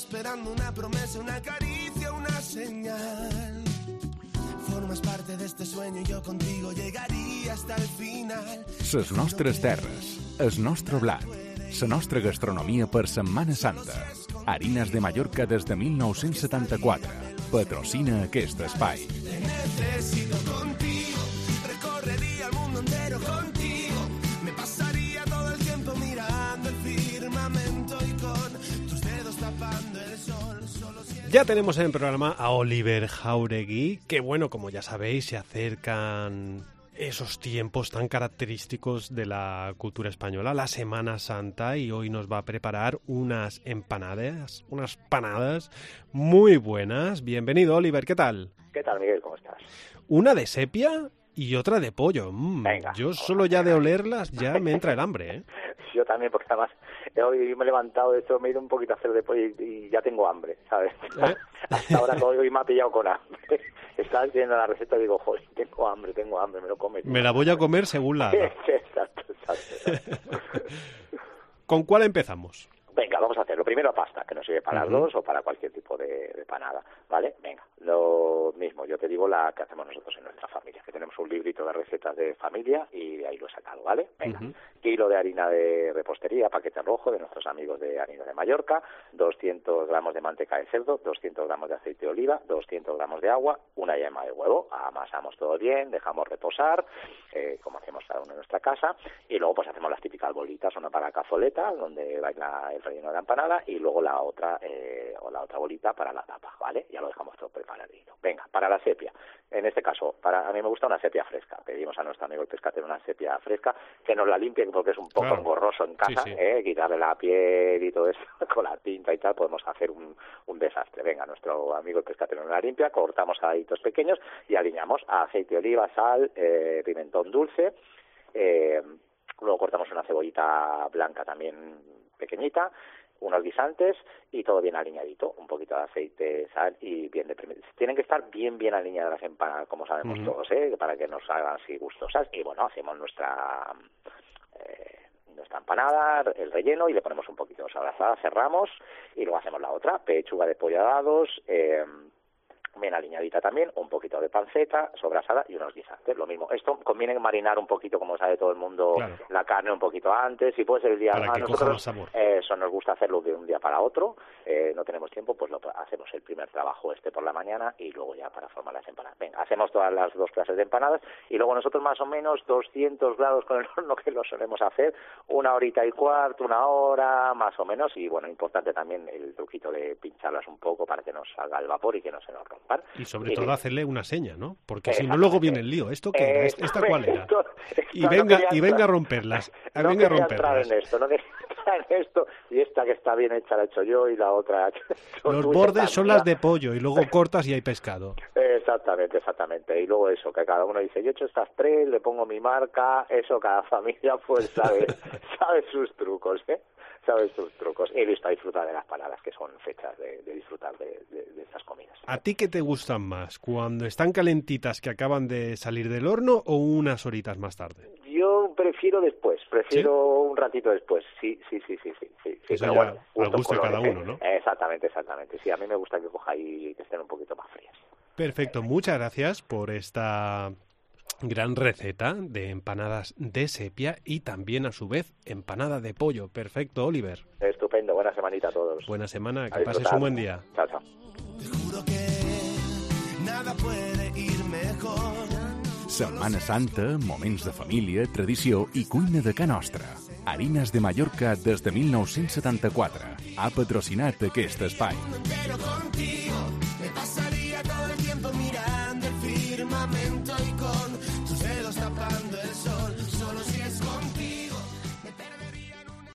esperando una promesa, una caricia, una señal. Formas parte d'este sueño i jo contigo llegaria hasta el final. Les nostres terres, el nostre blat, la nostra gastronomia per Setmana Santa. Harines de Mallorca des de 1974. Patrocina aquest espai. Te necesito contigo, recorrería el mundo entero contigo. Me pasaría todo el tiempo mirando el firmamento y con tus dedos tapando el sol. Solo si... Ya tenemos en el programa a Oliver Jauregui, que bueno, como ya sabéis, se acercan esos tiempos tan característicos de la cultura española, la Semana Santa, y hoy nos va a preparar unas empanadas, unas panadas muy buenas. Bienvenido, Oliver, ¿qué tal? ¿Qué tal, Miguel? ¿Cómo estás? Una de sepia y otra de pollo. Venga, yo solo ya de olerlas ya me entra el hambre, ¿eh? Yo también, porque además hoy me he levantado, de hecho me he ido un poquito a hacer de pollo y ya tengo hambre, ¿sabes? Hasta ahora hoy me ha pillado con hambre. Estaba viendo la receta y digo, joder, tengo hambre, me lo comes. Me la voy a comer según la haga. Exacto. ¿Con cuál empezamos? Venga, vamos a hacerlo. Primero pasta, que nos sirve para las dos o para cualquier tipo de panada, ¿vale? Venga, lo mismo, yo te digo la que hacemos nosotros en nuestra familia, que tenemos un librito de recetas de familia y de ahí lo he sacado, ¿vale? Venga, kilo de harina de repostería, paquete rojo de nuestros amigos de Harina de Mallorca, 200 gramos de manteca de cerdo, 200 gramos de aceite de oliva, 200 gramos de agua, una yema de huevo, amasamos todo bien, dejamos reposar, como hacemos cada uno en nuestra casa, y luego pues hacemos las típicas bolitas, una para la cazoleta, donde va el relleno de la empanada, y luego la otra bolita para la tapa, ¿vale? Ya lo dejamos todo preparadito. Venga, para la sepia, en este caso, a mí me gusta una sepia fresca. Pedimos a nuestro amigo el pescatero una sepia fresca, que nos la limpie porque es un poco engorroso en casa, sí. Quitarle la piel y todo eso, con la tinta y tal, podemos hacer un desastre. Venga, nuestro amigo el pescatero nos la limpia, cortamos a daditos pequeños y aliñamos aceite de oliva, sal, pimentón dulce, luego cortamos una cebollita blanca también pequeñita, unos guisantes y todo bien alineadito, un poquito de aceite, sal y bien de tienen que estar bien alineadas las empanadas, como sabemos todos, para que nos hagan así gustosas. Y bueno, hacemos nuestra empanada, el relleno, y le ponemos un poquito de sobrasada, cerramos y luego hacemos la otra, pechuga de pollo a dados, bien alineadita también, un poquito de panceta, sobrasada y unos guisantes, lo mismo. Esto conviene marinar un poquito, como sabe todo el mundo, la carne un poquito antes, y puede ser el día para más. Que coja más sabor. Eso nos gusta hacerlo de un día para otro, no tenemos tiempo, pues hacemos el primer trabajo por la mañana y luego ya para formar las empanadas. Venga, hacemos todas las dos clases de empanadas y luego nosotros más o menos 200 grados con el horno, que lo solemos hacer, 1 horita y cuarto, 1 hora más o menos, y bueno, importante también el truquito de pincharlas un poco para que nos salga el vapor y que no se nos rompan. Y sobre todo hacerle una seña, ¿no? Porque si no luego viene el lío. ¿Esto qué era? ¿Esta cuál era? Y venga a romperlas. No quería entrar en esto, y esta que está bien hecha la he hecho yo y la otra... Los bordes son las de pollo y luego cortas y hay pescado. Exactamente. Y luego eso, que cada uno dice, yo he hecho estas 3, le pongo mi marca, eso cada familia pues sabe sus trucos, sabe sus trucos. Y listo, a disfrutar de las panadas, que son fechas de disfrutar de estas comidas. ¿A ti qué te gustan más? ¿Cuando están calentitas que acaban de salir del horno o unas horitas más tarde? Yo prefiero después, un ratito después, sí. Eso pero ya bueno, al gusto de cada uno, ¿no? Exactamente. Sí, a mí me gusta que coja y que estén un poquito más frías. Perfecto, muchas gracias por esta gran receta de empanadas de sepia y también a su vez empanada de pollo. Perfecto, Oliver. Estupendo, buena semanita a todos. Buena semana, que pases un buen día. Chao. Te juro que nada puede ir mejor. Setmana Santa, moments de família, tradició i cuina de ca nostra. Harines de Mallorca des de 1974. Ha patrocinat aquest espai. Pero contigo